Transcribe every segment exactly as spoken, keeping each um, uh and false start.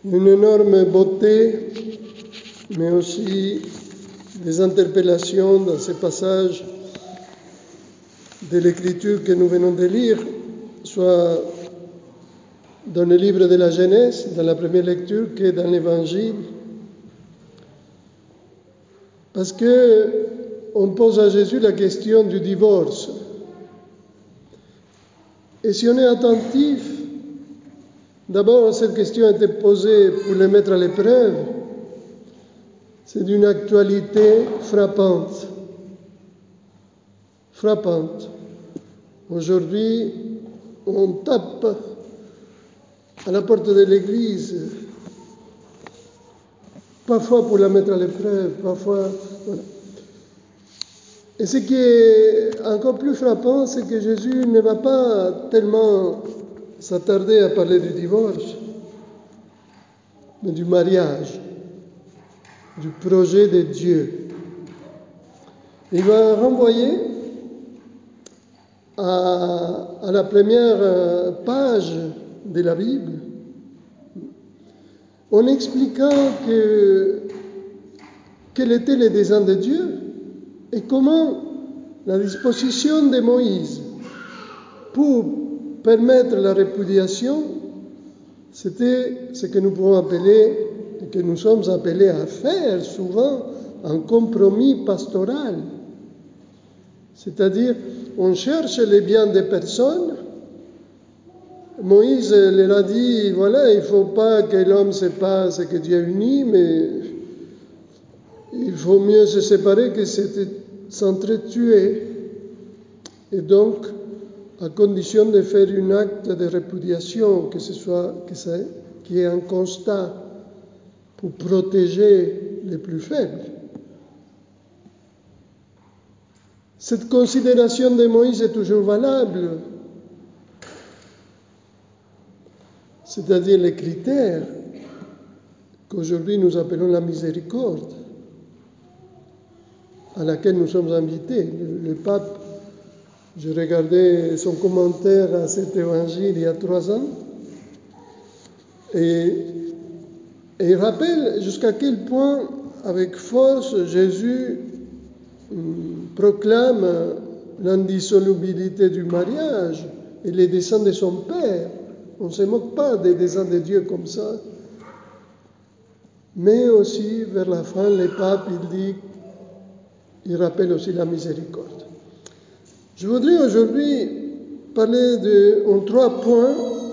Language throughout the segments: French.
une énorme beauté, mais aussi des interpellations dans ces passages de l'Écriture que nous venons de lire, soit dans le livre de la Genèse, dans la première lecture, que dans l'Évangile. Parce qu'on pose à Jésus la question du divorce. Et si on est attentif, d'abord cette question a été posée pour le mettre à l'épreuve. C'est d'une actualité frappante. Frappante. Aujourd'hui, on tape à la porte de l'Église, parfois pour la mettre à l'épreuve, parfois... Voilà. Et ce qui est encore plus frappant, c'est que Jésus ne va pas tellement s'attarder à parler du divorce, mais du mariage, du projet de Dieu. Il va renvoyer à, à la première page de la Bible en expliquant que, quel était le dessein de Dieu et comment la disposition de Moïse pour permettre la répudiation, c'était ce que nous pouvons appeler, et que nous sommes appelés à faire souvent, un compromis pastoral. C'est-à-dire, on cherche les biens des personnes. Moïse leur a dit, voilà, il ne faut pas que l'homme sépare ce que Dieu a uni, mais il faut mieux se séparer que s'entretuer. Et donc, à condition de faire un acte de répudiation, que ce soit, que ça, qui est un constat pour protéger les plus faibles. Cette considération de Moïse est toujours valable, c'est-à-dire les critères qu'aujourd'hui nous appelons la miséricorde, à laquelle nous sommes invités. Le, le pape, je regardais son commentaire à cet évangile il y a trois ans, et, et il rappelle jusqu'à quel point, avec force, Jésus hum, proclame l'indissolubilité du mariage et les desseins de son Père. On ne se moque pas des desseins de Dieu comme ça. Mais aussi, vers la fin, le pape, il dit, il rappelle aussi la miséricorde. Je voudrais aujourd'hui parler de, en trois points.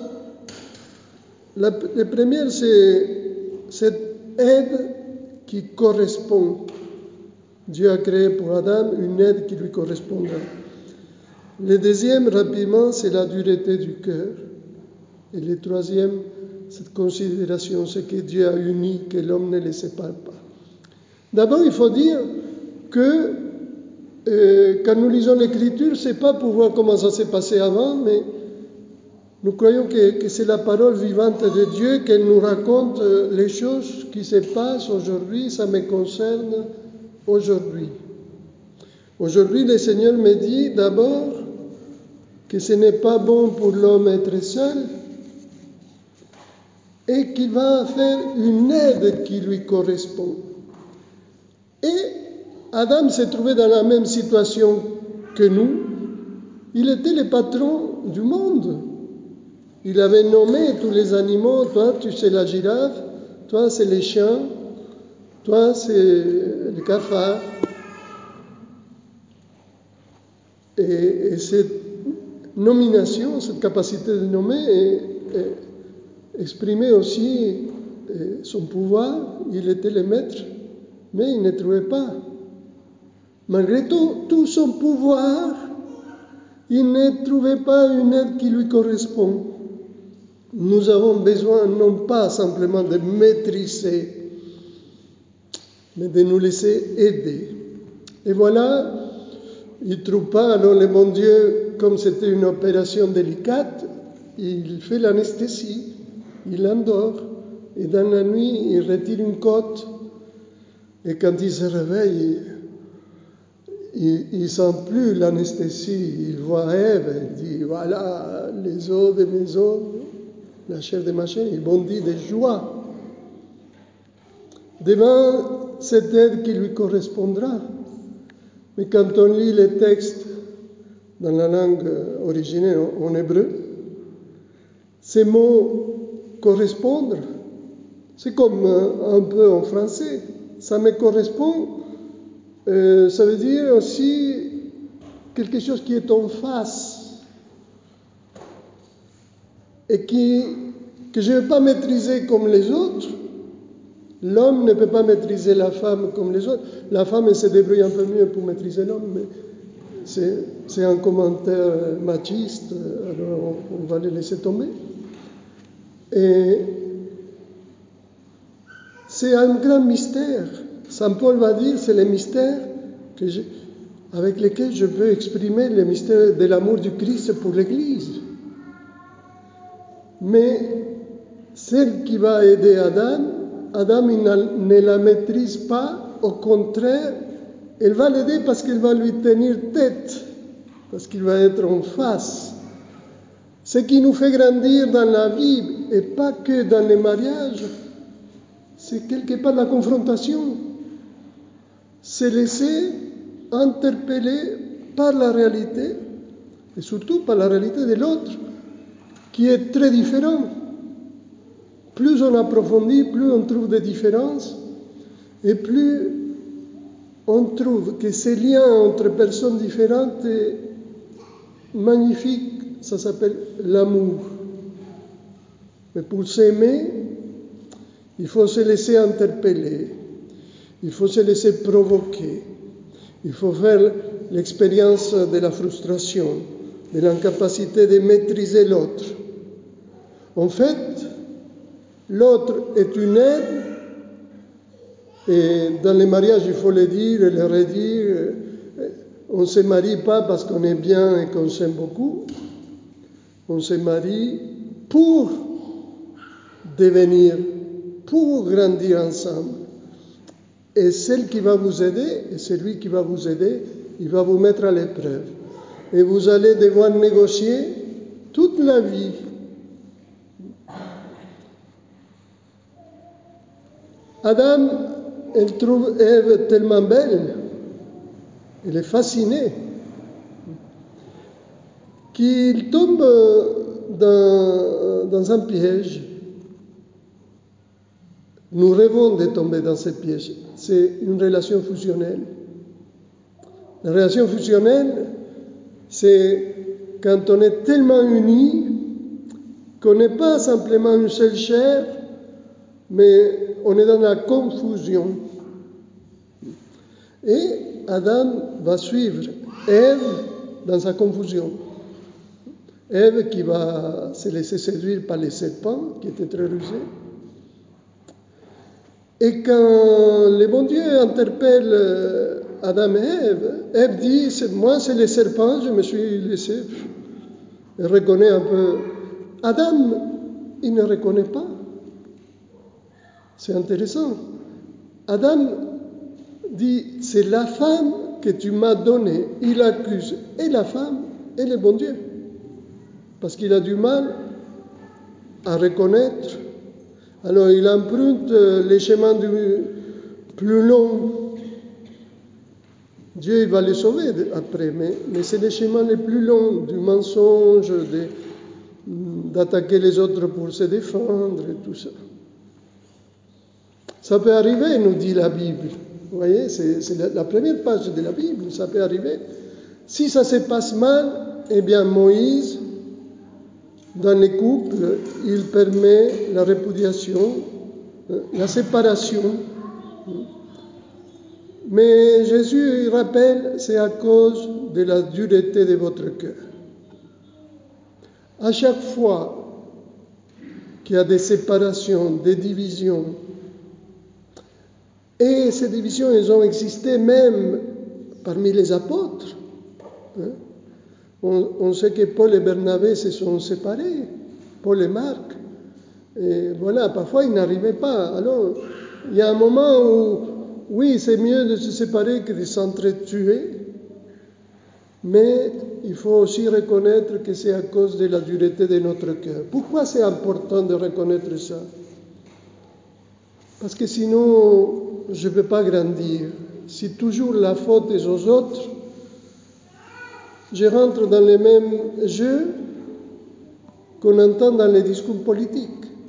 La, le premier, c'est cette aide qui correspond. Dieu a créé pour Adam une aide qui lui correspondra. Le deuxième, rapidement, c'est la dureté du cœur. Et le troisième, cette considération, c'est que Dieu a uni, que l'homme ne les sépare pas. D'abord, il faut dire que euh, quand nous lisons l'Écriture, ce n'est pas pour voir comment ça s'est passé avant, mais nous croyons que, que c'est la parole vivante de Dieu, qu'elle nous raconte les choses qui se passent aujourd'hui, ça me concerne aujourd'hui. Aujourd'hui, le Seigneur me dit d'abord que ce n'est pas bon pour l'homme être seul et qu'il va faire une aide qui lui correspond. Et Adam s'est trouvé dans la même situation que nous. Il était le patron du monde. Il avait nommé tous les animaux. Toi, tu sais la girafe. Toi, c'est les chiens. Toi, c'est le cafard. Et, et cette nomination, cette capacité de nommer est, est exprimait aussi son pouvoir. Il était le maître, mais il ne trouvait pas. Malgré tout, tout son pouvoir, il ne trouvait pas une aide qui lui correspond. Nous avons besoin non pas simplement de maîtriser, mais de nous laisser aider. Et voilà, il ne trouve pas, alors le bon Dieu, comme c'était une opération délicate, il fait l'anesthésie, il endort, et dans la nuit, il retire une côte, et quand il se réveille, il ne sent plus l'anesthésie, il voit Ève, il dit, voilà, les os de mes os, la chair de ma chair, il bondit de joie. devant cette aide qui lui correspondra. Mais quand on lit les textes dans la langue originelle, en hébreu, ces mots correspondre, c'est comme un peu en français. Ça me correspond, euh, ça veut dire aussi quelque chose qui est en face et qui, que je ne vais pas maîtriser comme les autres. L'homme ne peut pas maîtriser la femme comme les autres. La femme, elle se débrouille un peu mieux pour maîtriser l'homme, mais c'est, c'est un commentaire machiste, alors on, on va le laisser tomber. Et c'est un grand mystère. Saint Paul va dire, c'est le mystère que je, avec lequel je peux exprimer le mystère de l'amour du Christ pour l'Église. Mais celle qui va aider Adam, Adam il ne la maîtrise pas, au contraire, elle va l'aider parce qu'elle va lui tenir tête, parce qu'il va être en face. Ce qui nous fait grandir dans la vie, et pas que dans les mariages, c'est quelque part la confrontation. Se laisser interpeller par la réalité, et surtout par la réalité de l'autre, qui est très différent. Plus on approfondit, plus on trouve des différences, et plus on trouve que ces liens entre personnes différentes est magnifique. Ça s'appelle l'amour. Mais pour s'aimer, il faut se laisser interpeller, il faut se laisser provoquer, il faut faire l'expérience de la frustration, de l'incapacité de maîtriser l'autre. En fait, l'autre est une aide, et dans les mariages, il faut le dire et le redire, on ne se marie pas parce qu'on est bien et qu'on s'aime beaucoup, on se marie pour devenir, pour grandir ensemble. Et celle qui va vous aider, et celui qui va vous aider, il va vous mettre à l'épreuve. Et vous allez devoir négocier toute la vie. Adam, elle trouve Ève tellement belle, elle est fascinée, qu'il tombe dans, dans un piège. Nous rêvons de tomber dans ce piège. C'est une relation fusionnelle. La relation fusionnelle, c'est quand on est tellement unis qu'on n'est pas simplement une seule chair, mais on est dans la confusion. Et Adam va suivre Ève dans sa confusion. Ève qui va se laisser séduire par les serpents, qui était très rusé. Et quand le bon Dieu interpelle Adam et Ève, Ève dit, c'est, moi c'est les serpents, je me suis laissé. Elle reconnaît un peu. Adam, il ne reconnaît pas. C'est intéressant. Adam dit, c'est la femme que tu m'as donnée. Il accuse et la femme et le bon Dieu. Parce qu'il a du mal à reconnaître. Alors il emprunte les chemins du plus longs. Dieu il va les sauver après, mais, mais c'est les chemins les plus longs, du mensonge, de, d'attaquer les autres pour se défendre et tout ça. Ça peut arriver, nous dit la Bible. Vous voyez, c'est, c'est la, la première page de la Bible, ça peut arriver. Si ça se passe mal, eh bien Moïse, dans les couples, il permet la répudiation, la séparation. Mais Jésus il rappelle, c'est à cause de la dureté de votre cœur. À chaque fois qu'il y a des séparations, des divisions, et ces divisions, elles ont existé même parmi les apôtres. Hein? On, on sait que Paul et Barnabé se sont séparés, Paul et Marc. Et voilà, parfois ils n'arrivaient pas. Alors, il y a un moment où, oui, c'est mieux de se séparer que de s'entretuer, mais il faut aussi reconnaître que c'est à cause de la dureté de notre cœur. Pourquoi c'est important de reconnaître ça? Parce que sinon, je ne peux pas grandir. Si toujours la faute est aux autres, je rentre dans les mêmes jeux qu'on entend dans les discours politiques.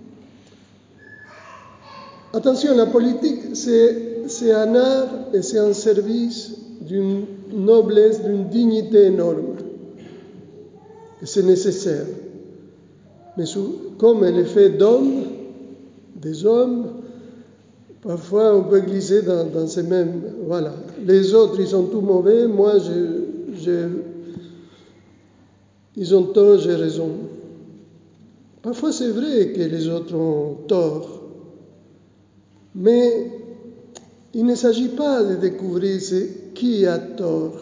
Attention, la politique, c'est, c'est un art et c'est un service d'une noblesse, d'une dignité énorme. Et c'est nécessaire. Mais sous, comme elle est faite d'hommes, des hommes, parfois on peut glisser dans, dans ces mêmes... Voilà. Les autres, ils sont tout mauvais, moi, je, je, ils ont tort, j'ai raison. Parfois c'est vrai que les autres ont tort. Mais il ne s'agit pas de découvrir qui a tort.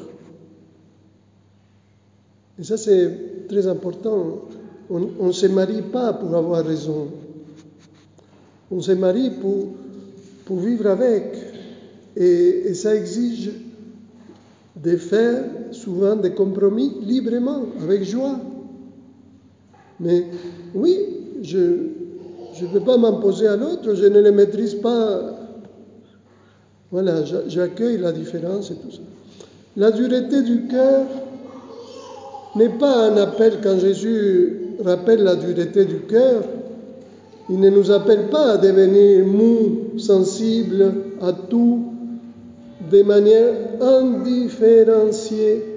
Et ça, c'est très important. On ne se marie pas pour avoir raison. On se marie pour, pour vivre avec. Et, et ça exige de faire souvent des compromis librement, avec joie. Mais oui, je... Je ne peux pas m'imposer à l'autre, je ne le maîtrise pas. Voilà, j'accueille la différence et tout ça. La dureté du cœur n'est pas un appel, quand Jésus rappelle la dureté du cœur, il ne nous appelle pas à devenir mous, sensibles à tout, de manière indifférenciée.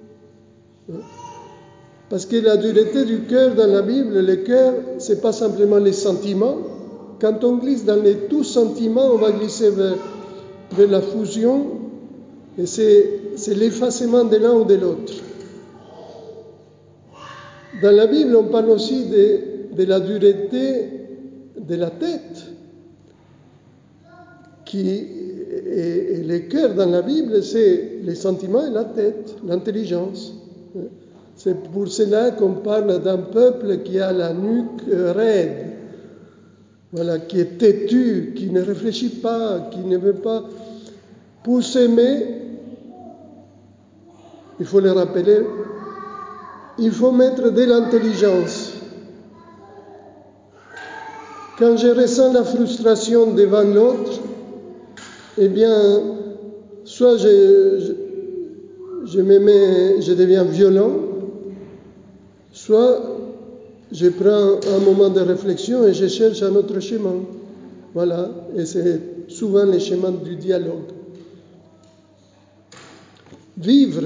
Parce que la dureté du cœur dans la Bible, le cœur, ce n'est pas simplement les sentiments. Quand on glisse dans les tous sentiments, on va glisser vers, vers la fusion, et c'est, c'est l'effacement de l'un ou de l'autre. Dans la Bible, on parle aussi de, de la dureté de la tête, qui et, et le cœur dans la Bible, c'est les sentiments et la tête, l'intelligence. C'est pour cela qu'on parle d'un peuple qui a la nuque raide, voilà, qui est têtu, qui ne réfléchit pas, qui ne veut pas. Pour s'aimer, il faut le rappeler, il faut mettre de l'intelligence. Quand je ressens la frustration devant l'autre, eh bien, soit je, je, je, me mets, je deviens violent, soit je prends un moment de réflexion et je cherche un autre chemin. Voilà, et c'est souvent le chemin du dialogue. Vivre,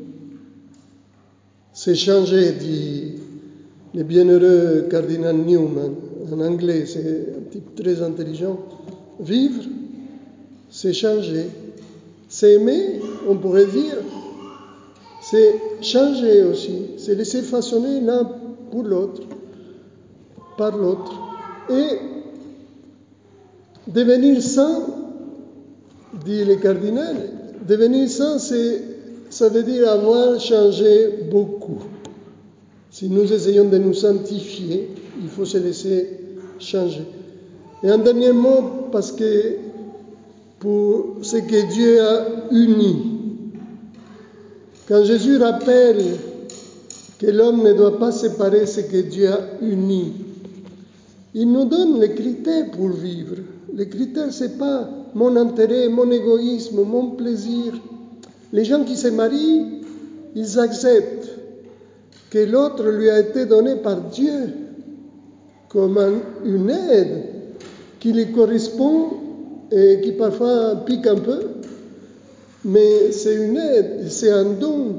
c'est changer, dit le bienheureux cardinal Newman. En anglais, c'est un type très intelligent. Vivre, c'est changer. S'aimer, on pourrait dire, c'est changer aussi. C'est laisser façonner l'un pour l'autre, par l'autre. Et devenir saint, dit le cardinal, devenir saint, c'est, ça veut dire avoir changé beaucoup. Si nous essayons de nous sanctifier, il faut se laisser changer. Et un dernier mot, parce que pour ce que Dieu a uni. Quand Jésus rappelle que l'homme ne doit pas séparer ce que Dieu a uni, il nous donne les critères pour vivre. Les critères, ce n'est pas mon intérêt, mon égoïsme, mon plaisir. Les gens qui se marient, ils acceptent que l'autre lui a été donné par Dieu comme un, une aide qui lui correspond et qui parfois pique un peu, mais c'est une aide, c'est un don.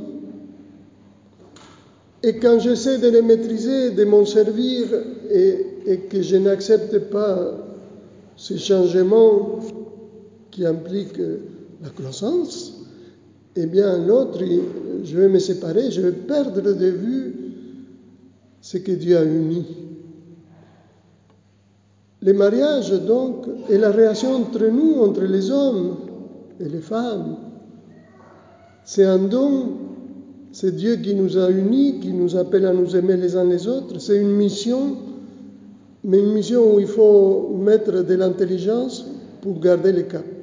Et quand j'essaie de le maîtriser, de m'en servir et, et que je n'accepte pas ce changement qui implique la croissance, eh bien l'autre, je vais me séparer, je vais perdre de vue ce que Dieu a uni. Le mariage, donc, est la relation entre nous, entre les hommes et les femmes. C'est un don, c'est Dieu qui nous a unis, qui nous appelle à nous aimer les uns les autres. C'est une mission, mais une mission où il faut mettre de l'intelligence pour garder le cap.